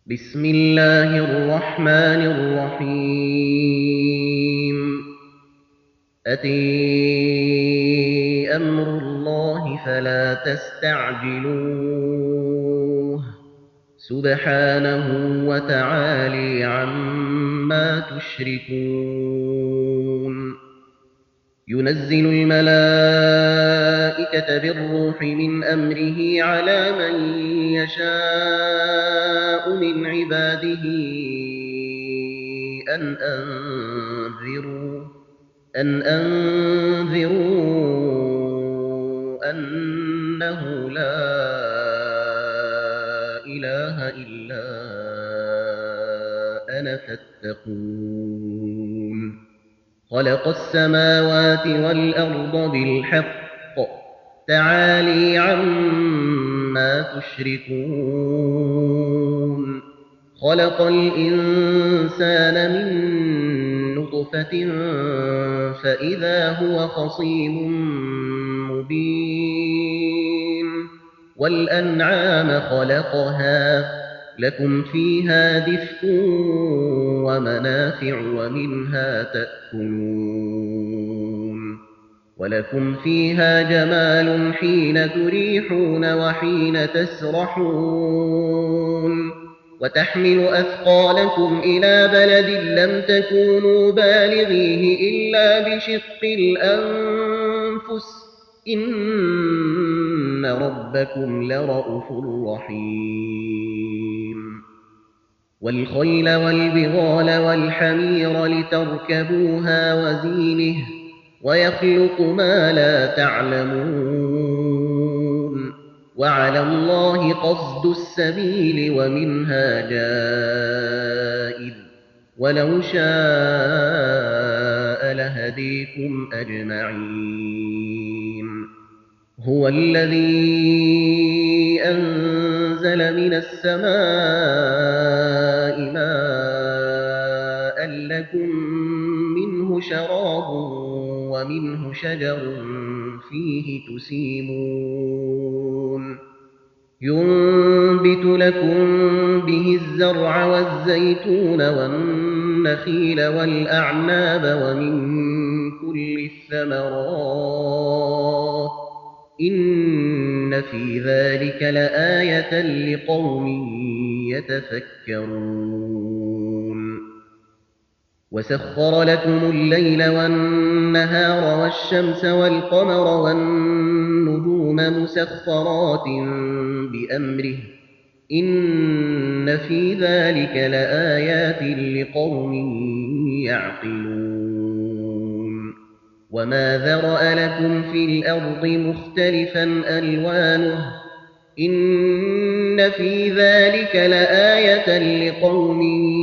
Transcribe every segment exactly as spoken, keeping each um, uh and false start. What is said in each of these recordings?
بسم الله الرحمن الرحيم أتي أمر الله فلا تستعجلوه سبحانه وتعالى عما تشركون ينزل الملائكة بالروح من أمره على من يشاء من عباده أن أنذروا أن أنذروا أنه لا إله إلا أنا فاتقون خلق السماوات والأرض بالحق تعالي عما تشركون خلق الإنسان من نطفة فإذا هو خصيم مبين والأنعام خلقها لكم فيها دفء ومنافع ومنها تأكلون ولكم فيها جمال حين تريحون وحين تسرحون وتحمل أثقالكم إلى بلد لم تكونوا بالغيه إلا بشق الأنفس إن ربكم لرءوف رحيم والخيل والبغال والحمير لتركبوها وزينه ويخلق ما لا تعلمون وعلى الله قصد السبيل ومنها جائر ولو شاء لهديكم أجمعين هو الذي أنزل من السماء ماء لكم منه شراب ومنه شجر فيه تسيمون ينبت لكم به الزرع والزيتون والنخيل والأعناب ومن كل الثمرات إن في ذلك لآية لقوم يتفكرون وسخر لكم الليل والنهار والشمس والقمر والنجوم مسخرات بأمره إن في ذلك لآيات لقوم يعقلون وما ذرأ لكم في الأرض مختلفا ألوانه إن في ذلك لآية لقوم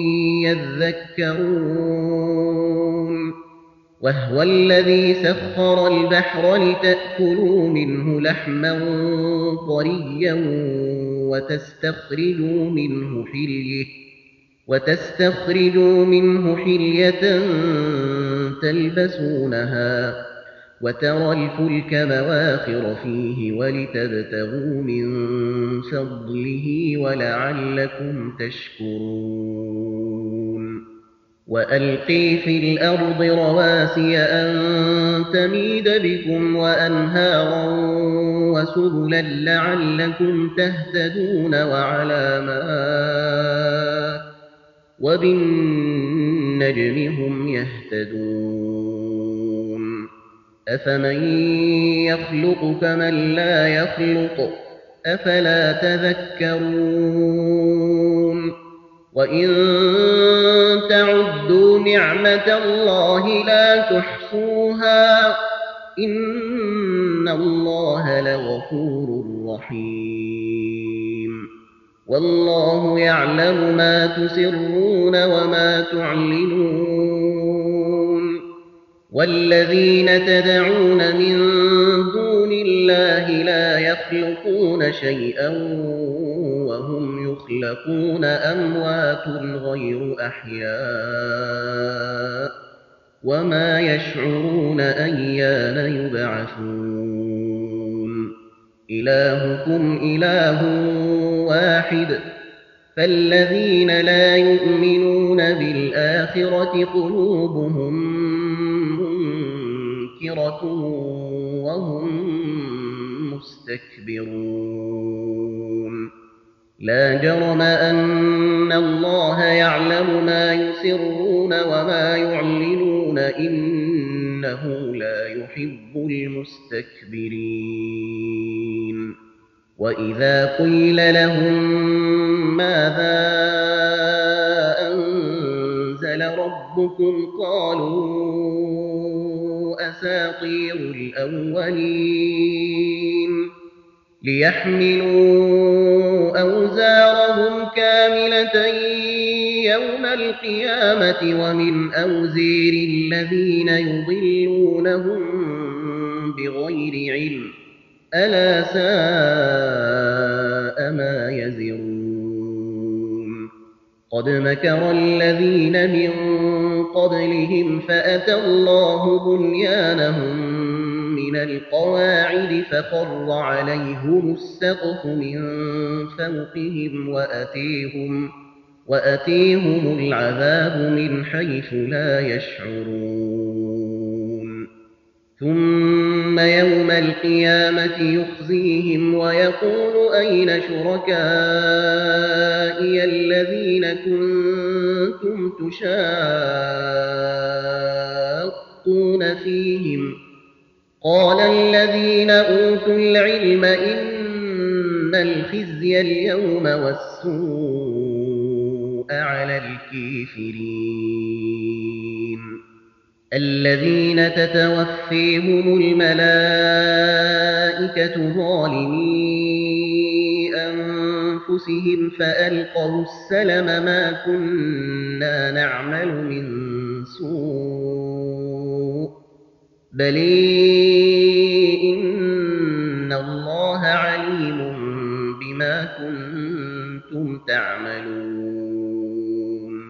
يذكرون وهو الذي سخر البحر لتأكلوا منه لحما طريا وتستخرجوا منه حلية وتستخرجوا منه حلية تلبسونها وترى الفلك مواخر فيه ولتبتغوا من فضله ولعلكم تشكرون وألقي في الأرض رواسي أن تميد بكم وأنهارا وسبلا لعلكم تهتدون وعلامات وبالنجم هم يهتدون أفمن يخلق كمن لا يخلق أفلا تذكرون وإن تعدوا نعمة الله لا تحصوها إن الله لغفور رحيم والله يعلم ما تسرون وما تعلنون والذين تدعون من دون الله لا يخلقون شيئا وهم يخلقون أموات غير أحياء وما يشعرون أيان يبعثون إلهكم إله واحد فالذين لا يؤمنون بالآخرة قلوبهم منكرة وهم مستكبرون لا جرم أن الله يعلم ما يسرون وما يعلنون إنه لا يحب المستكبرين وإذا قيل لهم ماذا أنزل ربكم قالوا أساطير الأولين ليحملوا أوزارهم كاملة يوم القيامة ومن أوزير الذين يضلونهم بغير علم ألا ساء ما يزرون قد مكر الذين من قبلهم فأتى الله بنيانهم من القواعد فخر عليهم السقف من فوقهم وأتيهم, وأتيهم العذاب من حيث لا يشعرون ثم يوم القيامة يخزيهم ويقول أين شركائي الذين كنتم تشاقون فيهم قال الذين أوتوا العلم إن الخزي اليوم والسوء على الكافرين الذين تتوفيهم الملائكة ظالمي أنفسهم فألقوا السلم ما كنا نعمل من سوء بل إن الله عليم بما كنتم تعملون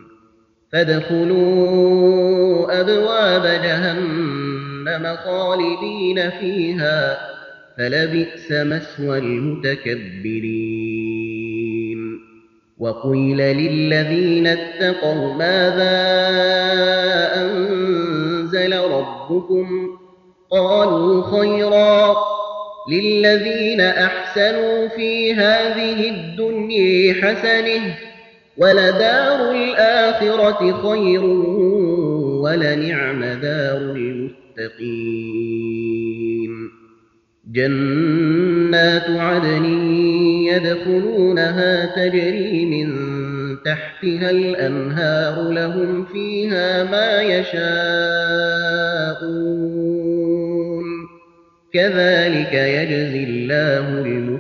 فادخلوا أبواب جهنم خالدين فيها فلبئس مثوى المتكبرين وقيل للذين اتقوا ماذا أنزل ربكم قالوا خيرا للذين أحسنوا في هذه الدنيا حسنة ولدار الآخرة خير ولنعم دار المتقين جنات عدن يدخلونها تجري من تحتها الأنهار لهم فيها ما يشاءون كذلك يجزي الله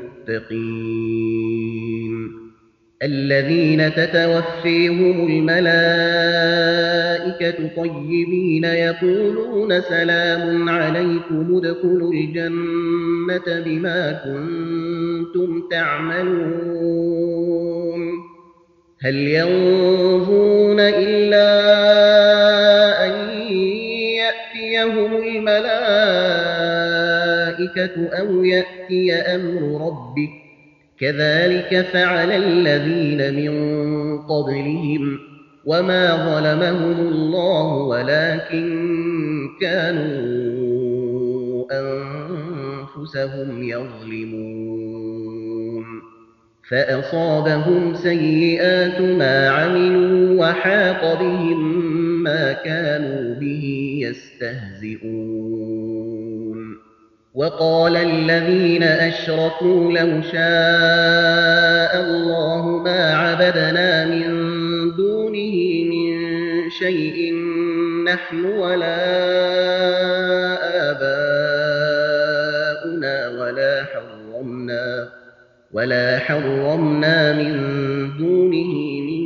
المتقين الذين تتوفيهم الملائكة طيبين يقولون سلام عليكم ادخلوا الجنة بما كنتم تعملون هل ينظرون إلا أن يأتيهم الملائكة أو يأتي أمر ربك كذلك فعل الذين من قبلهم وما ظلمهم الله ولكن كانوا أنفسهم يظلمون فأصابهم سيئات ما عملوا وحاق بهم ما كانوا به يستهزئون وقال الذين أشركوا لو شاء الله ما عبدنا من دونه من شيء نحن ولا آباؤنا ولا حرمنا ولا حرمنا من دونه من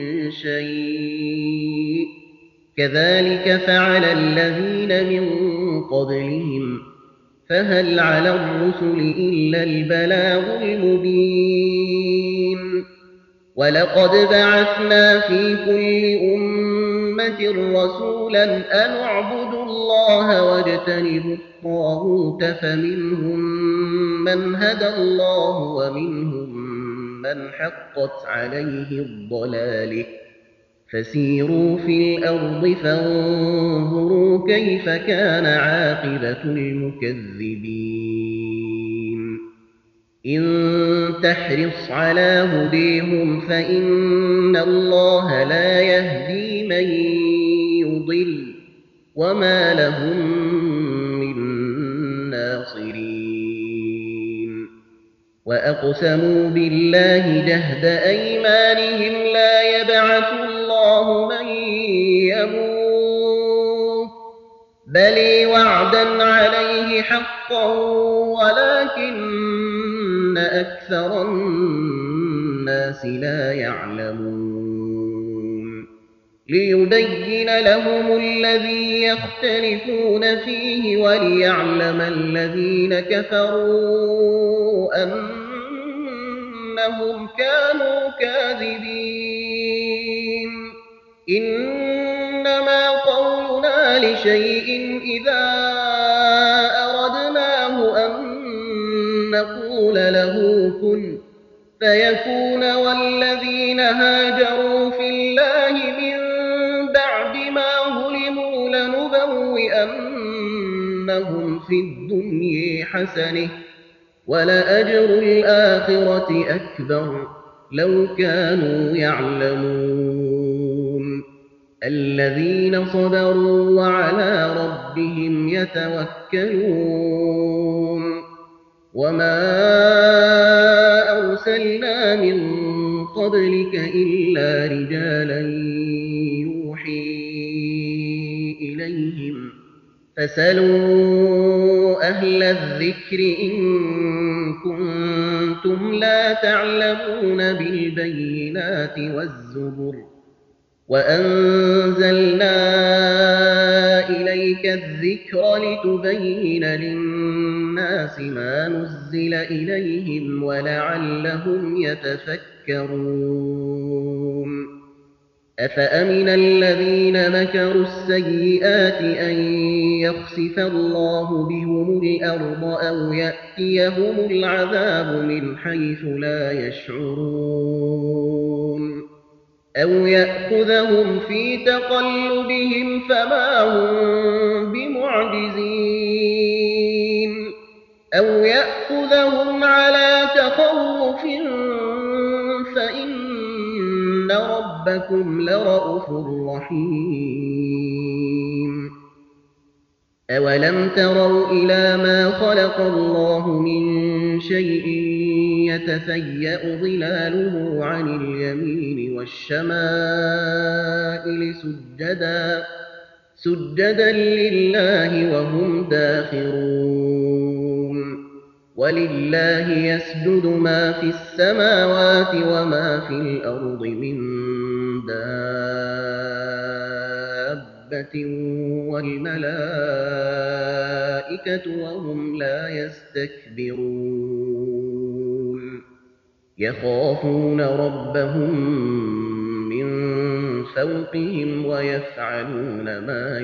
شيء كذلك فعل الذين من قبلهم فهل على الرسل إلا البلاغ المبين ولقد بعثنا في كل أمة رسولا أن اعبدوا الله واجتنبوا الطاغوت فمنهم من هدى الله ومنهم من حقت عليه الضلالة فسيروا في الأرض فانظروا كيف كان عاقبة المكذبين إن تحرص على هديهم فإن الله لا يهدي من يضل وما لهم من ناصرين وأقسموا بالله جهد أيمانهم لا يبعث الله من يموت بل وعدا عليه حقا ولكن أكثر الناس لا يعلمون ليبين لهم الذي يختلفون فيه وليعلم الذين كفروا أنهم كانوا كاذبين إنما قولنا لشيء إذا أردناه أن نقول له كن فيكون والذين هاجروا في الله من بعد ما ظلموا لنبوئنهم في الدنيا حسنة ولأجر الآخرة أكبر لو كانوا يعلمون الذين صبروا وعلى ربهم يتوكلون وما أرسلنا من قبلك إلا رجالا يوحي إليهم فاسألوا أهل الذكر إن كنتم لا تعلمون بالبينات والزبر وأنزلنا إليك الذكر لتبين للناس ما نزل إليهم ولعلهم يتفكرون أفأمن الذين مكروا السيئات أن يخسف الله بهم الأرض أو يأتيهم العذاب من حيث لا يشعرون أو يأخذهم في تقلبهم فما هم بمعجزين أو يأخذهم على تخوف فإن ربكم لرءوف رحيم أولم تروا إلى ما خلق الله من شيء يتفيأ ظلاله عن اليمين والشمائل سجدا سجدا لله وهم داخرون ولله يسجد ما في السماوات وما في الأرض من دابة والملائكة وهم لا يستكبرون يخافون ربهم من فوقهم ويفعلون ما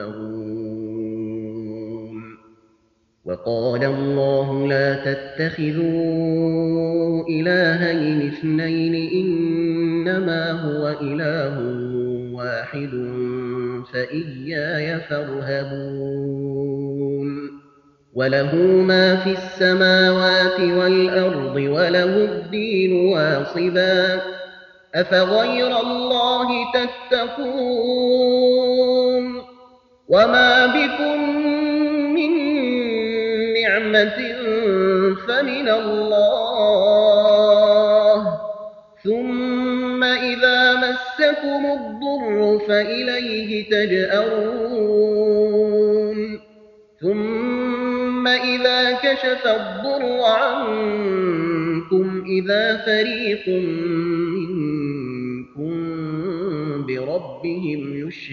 يؤمرون وقال الله لا تتخذوا إلهين اثنين إنما هو إله واحد فإياي فارهبون وله ما في السماوات والأرض وله الدين واصبا أفغير الله تتقون وما بكم من نعمة فمن الله ثم إذا مسكم الضر فإليه تجأرون ثم إذا كشف الضر عنكم إذا فريق منكم بربهم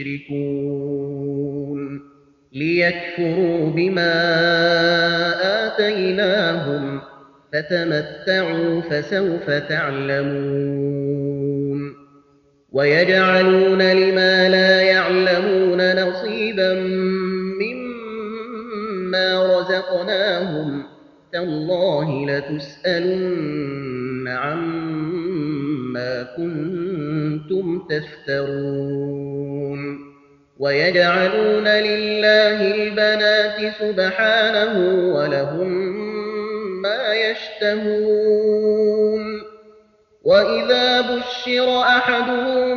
يشركون ليكفروا بما آتيناهم فتمتعوا فسوف تعلمون ويجعلون لما لا يعلمون نصيبا مما رزقناهم تالله لتسألن عما ما كنتم تفترون ويجعلون لله البنات سبحانه ولهم ما يشتهون وإذا بشر أحدهم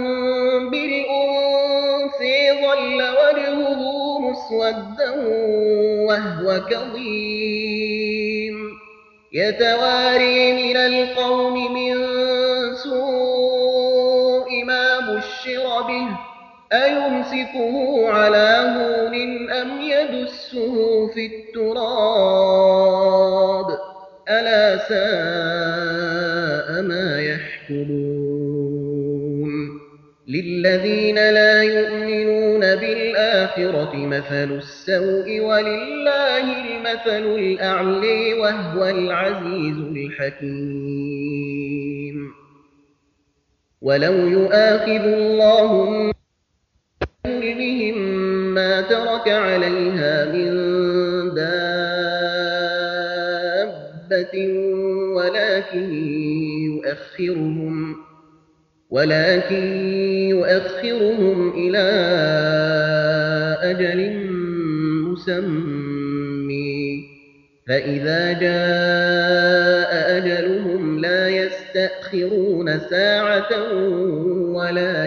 بالأنثى ظل وجهه مسودا وهو كظيم يتواري من القوم من سوء ما بشر به أيمسكه على هون أم يدسه في التراب ألا ساء ما يحكمون للذين لا يؤمنون بالآخرة مثل السوء ولله المثل الأعلى وهو العزيز الحكيم ولو يؤاخذ الله بهم ما ترك عليها من دابة ولكن يؤخرهم ولكن يؤخرهم إلى أجل مسمى فإذا جاء أجلهم لا يستأخرون ساعة ولا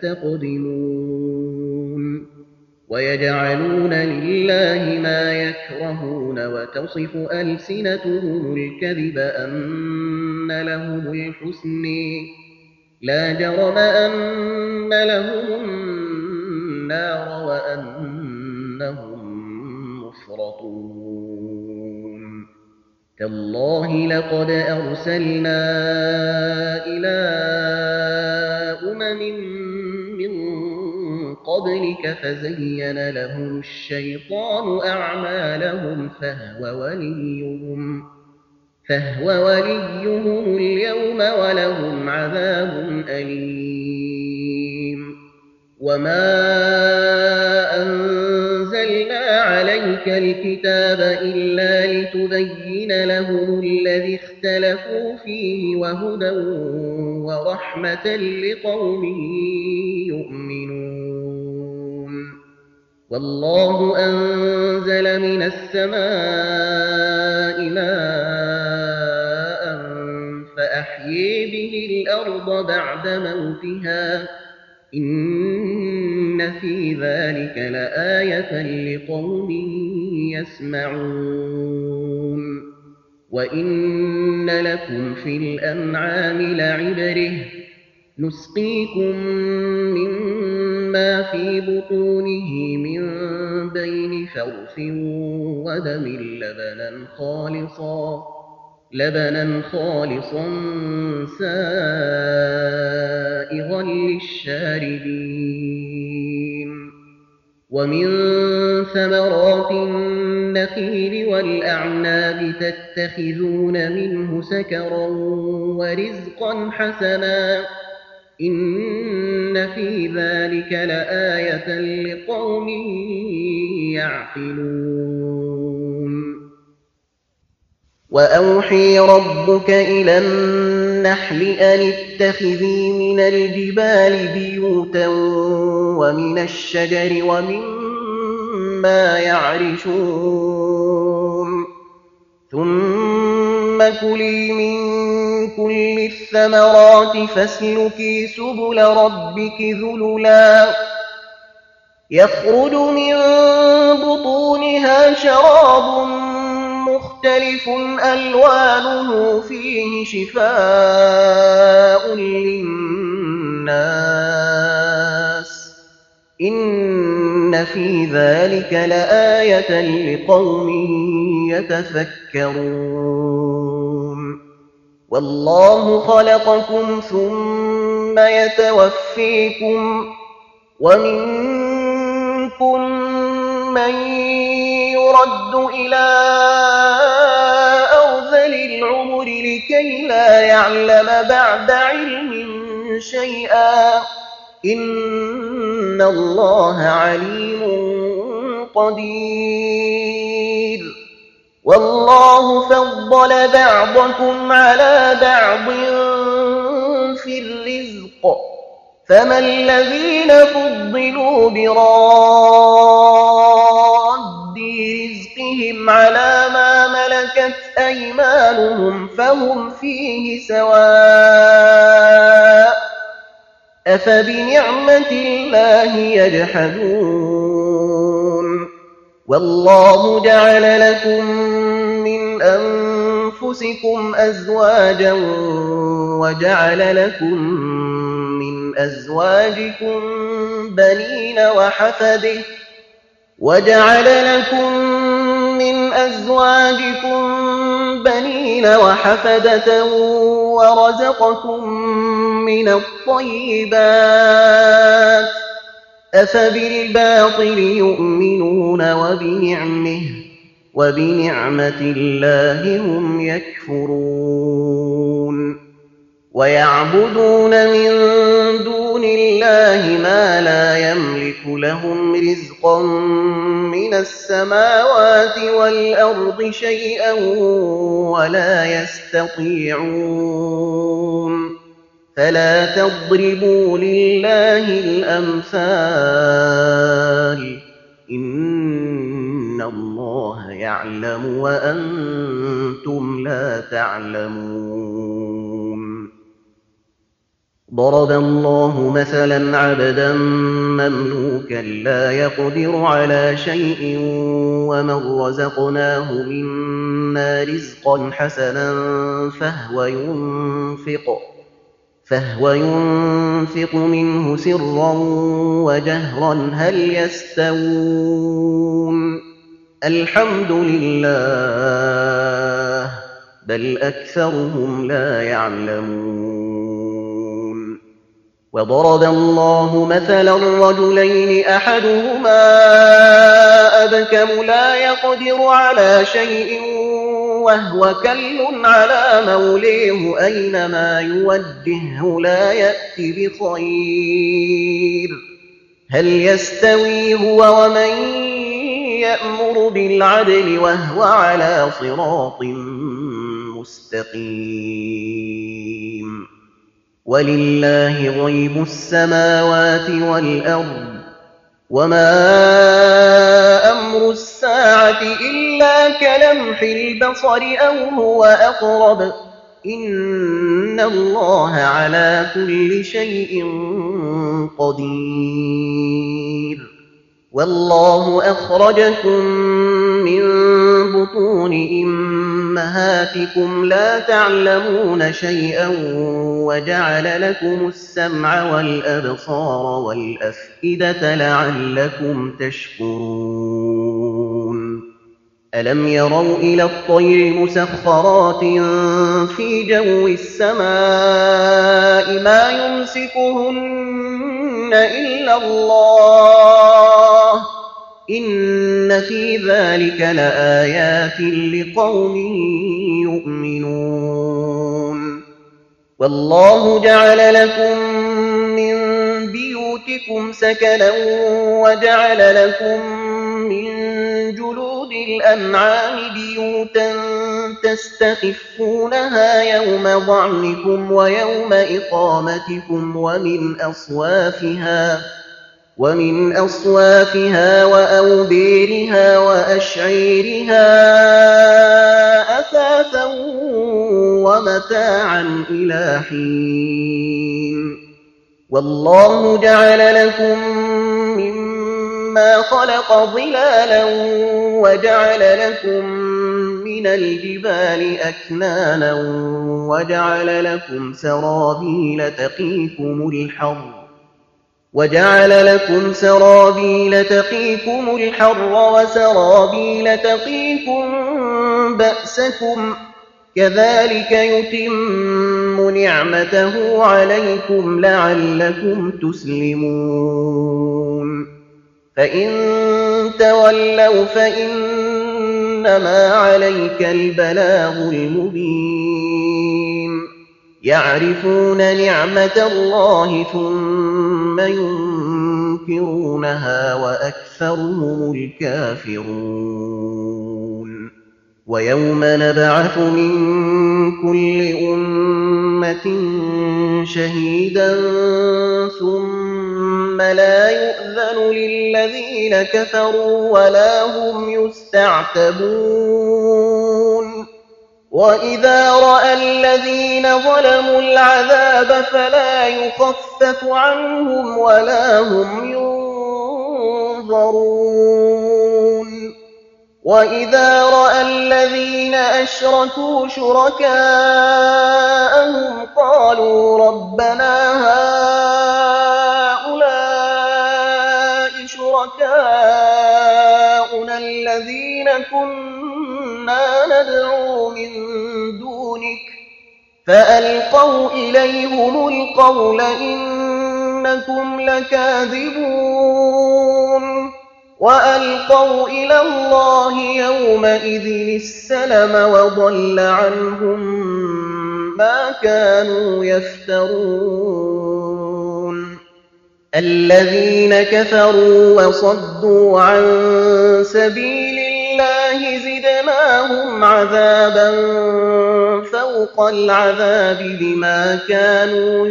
يستقدمون ويجعلون لله ما يكرهون وتصف ألسنتهم الكذب أن لهم الحسنى لا جرم أن لهم النار وأنهم مفرطون تالله لقد أرسلنا إلى أمم من قبلك فزين لهم الشيطان أعمالهم فهو وليهم فهو وليهم اليوم ولهم عذاب أليم وما أنزلنا عليك الكتاب إلا لتبين لهم الذي اختلفوا فيه وهدى ورحمة لقوم يؤمنون والله أنزل من السماء ماء فأحيي به الأرض بعد موتها إن في ذلك لآية لقوم يسمعون وإن لكم في الأنعام لعبرة نسقيكم مما في بطونه من بين فرث ودم لبنا خالصا لبنا خالصا سائغا للشاربين ومن ثمرات النخيل والأعناب تتخذون منه سكرا ورزقا حسنا إن في ذلك لآية لقوم يعقلون وأوحي ربك إلى النحل أن اتخذي من الجبال بيوتا ومن الشجر ومما يعرشون ثم كلي من كل الثمرات فاسلكي سبل ربك ذللا يخرج من بطونها شراب مختلف ألوانه فيه شفاء للناس إن في ذلك لآية لقوم يتفكرون والله خلقكم ثم يتوفيكم ومنكم من يرد إلى أرذل العمر لكي لا يعلم بعد علم شيئا إن الله عليم قدير والله فضل بعضكم على بعض في الرزق الرزق فما الذين فضلوا براد رزقهم على ما ملكت أيمانهم فهم فيه سواء أفبنعمة الله يجحدون والله جعل لكم من أنفسكم أزواجا وجعل لكم من أزواجكم بنين وحفدة وجعل لكم من أزواجكم بنين وحفدة ورزقكم من الطيبات أفبالباطل يؤمنون وبنعمه وبنعمة الله هم يكفرون ويعبدون من دون الله ما لا يملك لهم رزقا من السماوات والأرض شيئا ولا يستطيعون فلا تضربوا لله الأمثال إن الله يعلم وأنتم لا تعلمون ضرب الله مثلا عبدا مملوكا لا يقدر على شيء ومن رزقناه منا رزقا حسنا فهو ينفق فهو ينفق منه سرا وجهرا هل يستوون الحمد لله بل أكثرهم لا يعلمون وضرب الله مثلا رجلين أحدهما أبكم لا يقدر على شيء وهو كل على موليه أينما يوجهه لا يأتي بخير هل يستوي هو ومن يأمر بالعدل وهو على صراط مستقيم ولله غيب السماوات والأرض وما أمر الساعة إلا كلمح البصر أو هو أقرب إن الله على كل شيء قدير والله أخرجكم من بطون أمهاتكم لا تعلمون شيئا وجعل لكم السمع والأبصار والأفئدة لعلكم تشكرون ألم يروا إلى الطير مسخرات في جو السماء ما يمسكهن إلا الله إن في ذلك لآيات لقوم يؤمنون والله جعل لكم من بيوتكم سكنا وجعل لكم من جلود الأنعام بيوتا تستخفونها يوم ضعنكم ويوم إقامتكم ومن أصوافها ومن أصوافها وأوبيرها وأشعيرها أثاثا ومتاعا إلى حين والله جعل لكم مما خلق ظلالا وجعل لكم من الجبال أكنانا وجعل لكم سرابيل تقيكم الحر وجعل لكم سرابيل تقيكم الحر وسرابيل تقيكم بأسكم كذلك يتم نعمته عليكم لعلكم تسلمون فإن تولوا فإنما عليك البلاغ المبين يعرفون نعمة الله ثم ينكرونها وأكثرهم الكافرون ويوم نبعث من كل أمة شهيدا ثم لا يؤذن للذين كفروا ولا هم يستعتبون وإذا رأى الذين ظلموا العذاب فلا يخفف عنهم ولا هم ينظرون وإذا رأى الذين أشركوا شركاءهم قالوا ربنا هؤلاء شركاؤنا الذين كنا ندعو من دونك فألقوا إليهم القول إنكم لكاذبون وألقوا إلى الله يومئذ السلم وضل عنهم ما كانوا يفترون الذين كفروا وصدوا عن سبيل الله زدناهم عذابا فوق العذاب بما كانوا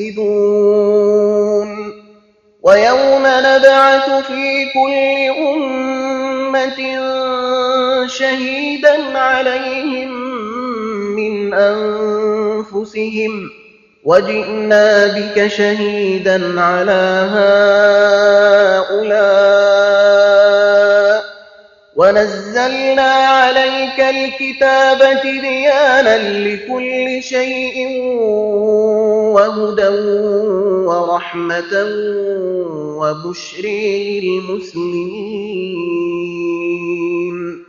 يفسدون ويوم نبعث في كل أمة شهيدا عليهم من أنفسهم وجئنا بك شهيدا على هؤلاء ونزلنا عليك الكتاب تبيانا لكل شيء وهدى ورحمة وبشر للمسلمين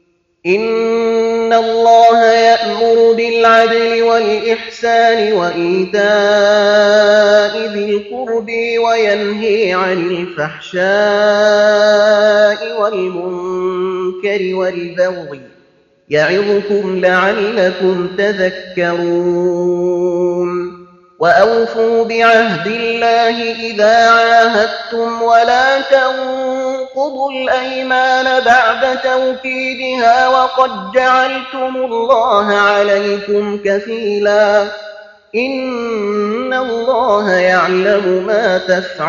إن الله يأمر بالعدل والإحسان وإيتاء ذي القرب وينهي عن الفحشاء والمنكر والبغي يعظكم لعلكم تذكرون وأوفوا بعهد الله إذا عاهدتم ولا تنقضوا الأيمان بعد توكيدها وقد جعلتم الله عليكم كفيلا إن الله يعلم ما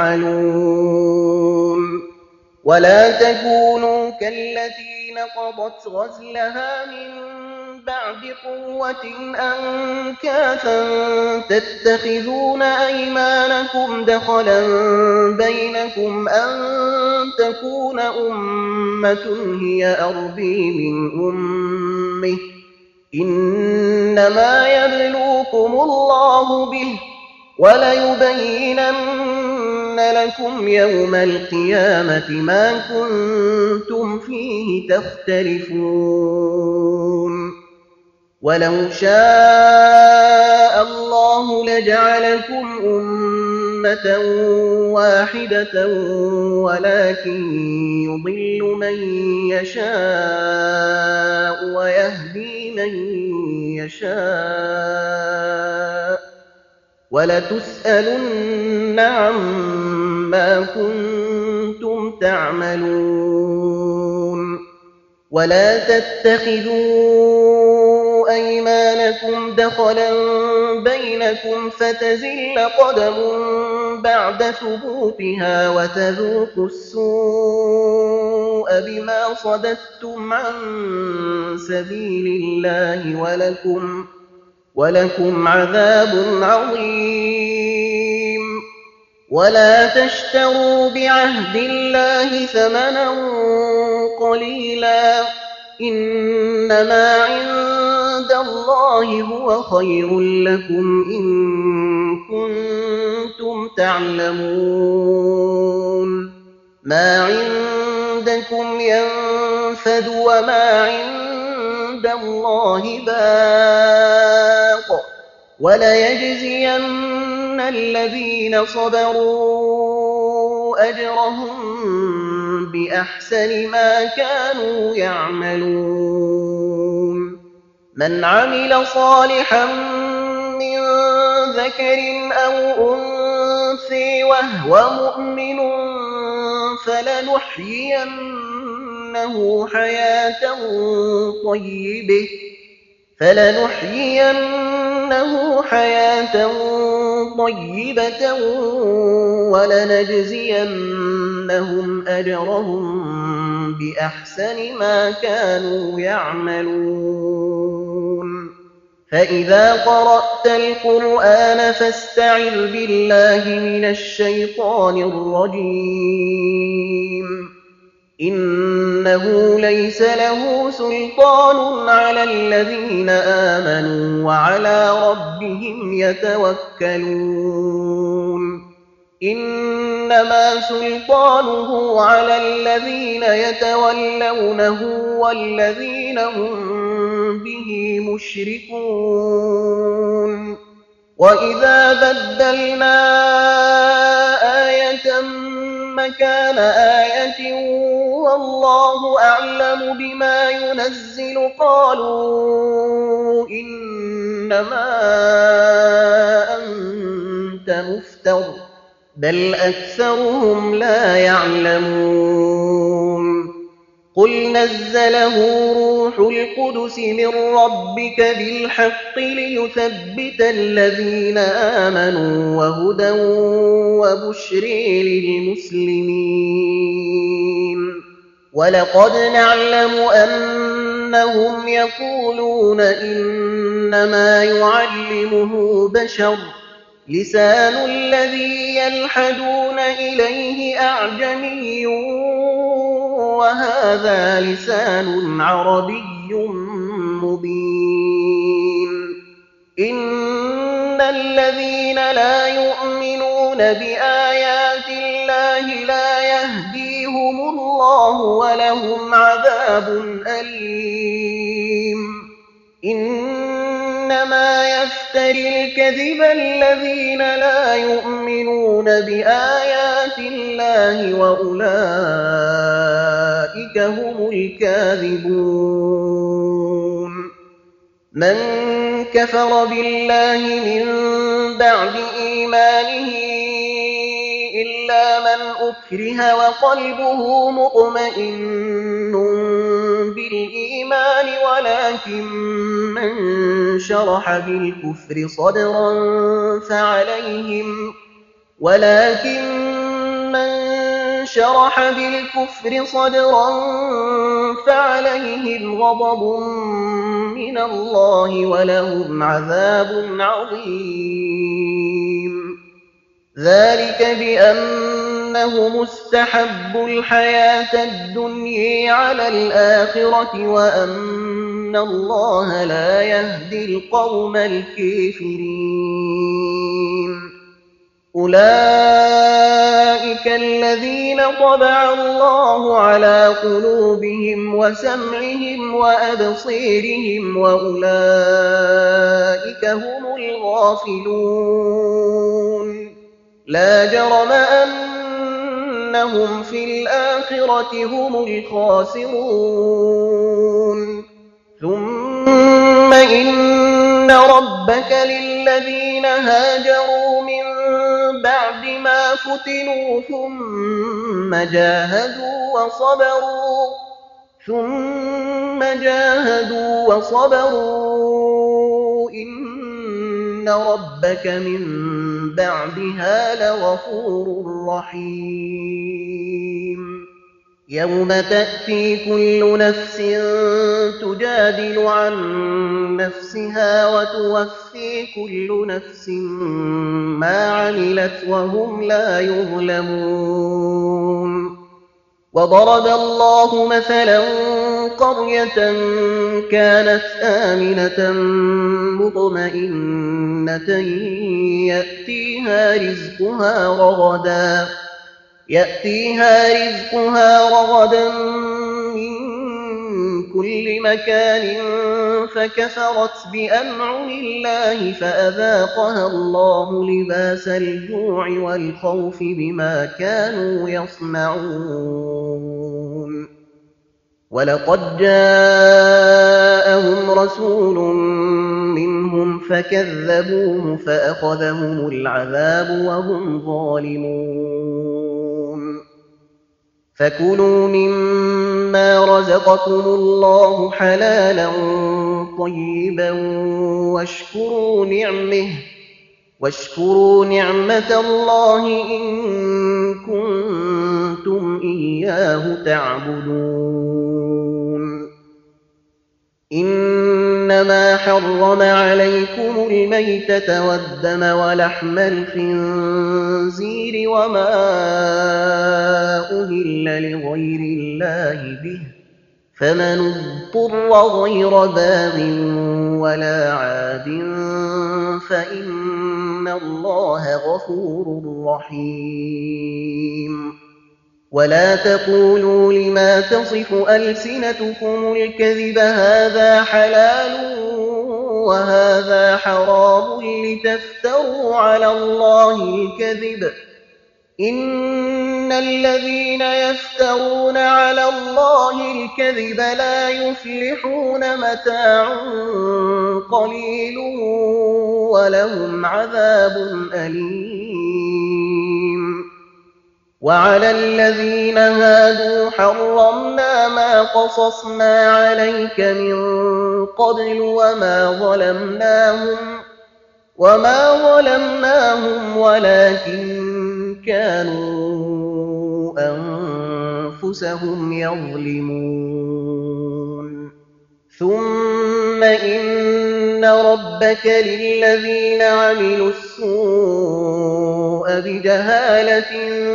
تفعلون ولا تكونوا كالتي نقضت غزلها من بعد قوة أنكاثا تتخذون أيمانكم دخلا بينكم أن تكون أمة هي أربي من أمه إنما يبلوكم الله به وليبينن لكم يوم القيامة ما كنتم فيه تختلفون ولو شاء الله لجعلكم أمة واحدة ولكن يضل من يشاء ويهدي من يشاء ولتسألن عما كنتم تعملون ولا تتخذوا أيمانكم دخلا بينكم فتزل قدم بعد ثبوتها وتذوقوا السوء بما صددتم عن سبيل الله ولكم ولكم عذاب عظيم ولا تشتروا بعهد الله ثمنا قليلا إنما عند الله هو خير لكم إن كنتم تعلمون ما عندكم ينفد وما عند الله باق وليجزين الذين صبروا أجرهم بأحسن ما كانوا يعملون من عمل صالحا من ذكر أو أنثى وهو مؤمن فلنحيينه حياة طيبة فلنحيينه حياة طيبة ولنجزينهم أجرهم بأحسن ما كانوا يعملون فإذا قرأت القرآن فاستعذ بالله من الشيطان الرجيم إنه ليس له سلطان على الذين آمنوا وعلى ربهم يتوكلون إنما سلطانه على الذين يتولونه والذين هم به مشركون وإذا بدلنا آية مكان آية والله أعلم بما ينزل قالوا إنما أنت مفتر بل أكثرهم لا يعلمون قل نزله روح القدس من ربك بالحق ليثبت الذين آمنوا وهدى وبشر للمسلمين ولقد نعلم أنهم يقولون إنما يعلمه بشر لسان الذي يلحدون إليه أعجمي وهذا لسان عربي مبين إن الذين لا يؤمنون بآيات الله لا يهديهم الله ولهم عذاب أليم إنما يفتري الكذب الذين لا يؤمنون بآيات الله وأولئك هم الكاذبون من كفر بالله من بعد إيمانه إلا من أكره وقلبه مطمئن بالإيمان ولكن من شرح بالكفر صدرا فعليهم ولكن من شرح بالكفر صدرا فعليهم غضب من الله ولهم عذاب عظيم ذلك بأنهم استحبوا الحياة الدنيا على الآخرة وأن الله لا يهدي القوم الكافرين أولئك الذين طبع الله على قلوبهم وسمعهم وأبصيرهم وأولئك هم الغافلون لا جرم أنهم في الآخرة هم الخاسرون ثم إن ربك للذين هاجروا من بعد ما فتنوا ثم جاهدوا وصبروا ثم جاهدوا وصبروا إن ربك من بعدها لغفور رحيم يوم تأتي كل نفس تجادل عن نفسها وتوفي كل نفس ما عملت وهم لا يظلمون وضرب الله مثلا قرية كانت آمنة مطمئنة يأتيها رزقها رغدا يأتيها رزقها رغدا من كل مكان فكفرت بأنعم الله فأذاقها الله لباس الجوع والخوف بما كانوا يصنعون ولقد جاءهم رسول منهم فكذبوه فأخذهم العذاب وهم ظالمون فكلوا مما رزقكم الله حلالا طيبا واشكروا نعمه واشكروا نعمة الله إن كنتم إياه تعبدون إنما حرم عليكم الميتة والدم ولحم الخنزير وما أهل لغير الله به فمن اضطر غير باغ ولا عاد فإن الله غفور رحيم ولا تقولوا لما تصف ألسنتكم الكذب هذا حلال وهذا حرام لتفتروا على الله الكذب إن الذين يفترون على الله الكذب لا يفلحون متاع قليل ولهم عذاب أليم وعلى الذين هادوا حرمنا ما قصصنا عليك من قبل وما ظلمناهم وما ظلمناهم ولكن كانوا أنفسهم يظلمون ثم إن ربك للذين عملوا السوء بجهالة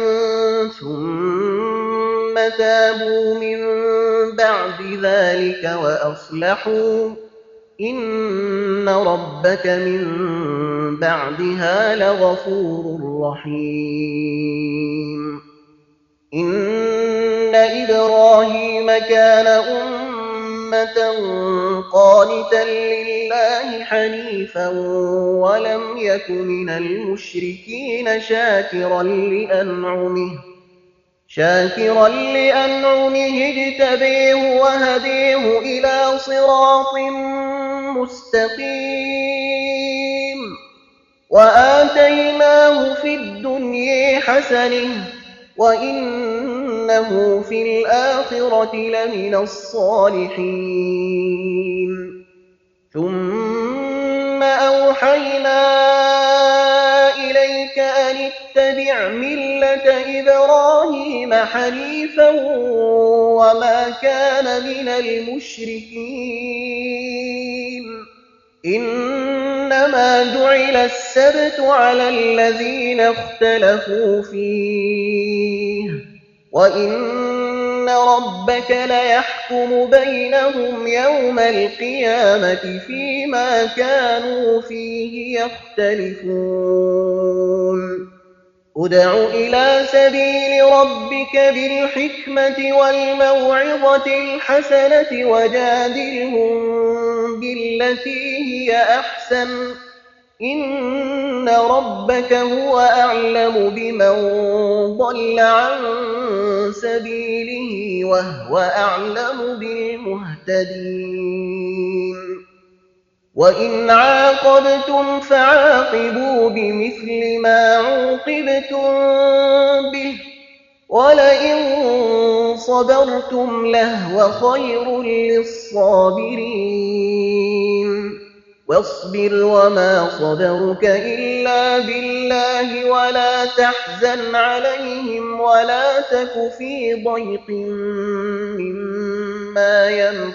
ثم تابوا من بعد ذلك وأصلحوا إن ربك من بعدها لغفور رحيم إن إبراهيم كان أمة قانتا لله حنيفا ولم يك من المشركين شاكرا لأنعمه شاكرا لأنعمه اجتبيه وهديه إلى صراط مستقيم وآتيناه في الدنيا حسنة وإنه في الآخرة لمن الصالحين ثم أوحينا إليك أن اتبع ملة إبراهيم حنيفا وما كان من المشركين إنما جعل السبت على الذين اختلفوا فيه وإن ربك ليحكم بينهم يوم القيامة فيما كانوا فيه يختلفون ادع إلى سبيل ربك بالحكمة والموعظة الحسنة وجادلهم بالتي هي أحسن إن ربك هو أعلم بمن ضل عن سبيله وهو أعلم بالمهتدين وإن عاقبتم فعاقبوا بمثل ما عوقبتم به ولئن صبرتم لهو خير للصابرين واصبر وما صبرك إلا بالله ولا تحزن عليهم ولا تك في ضيق مما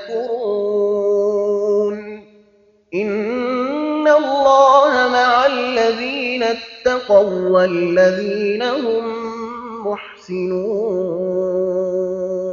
يمكرون إن الله مع الذين اتقوا والذين هم محسنون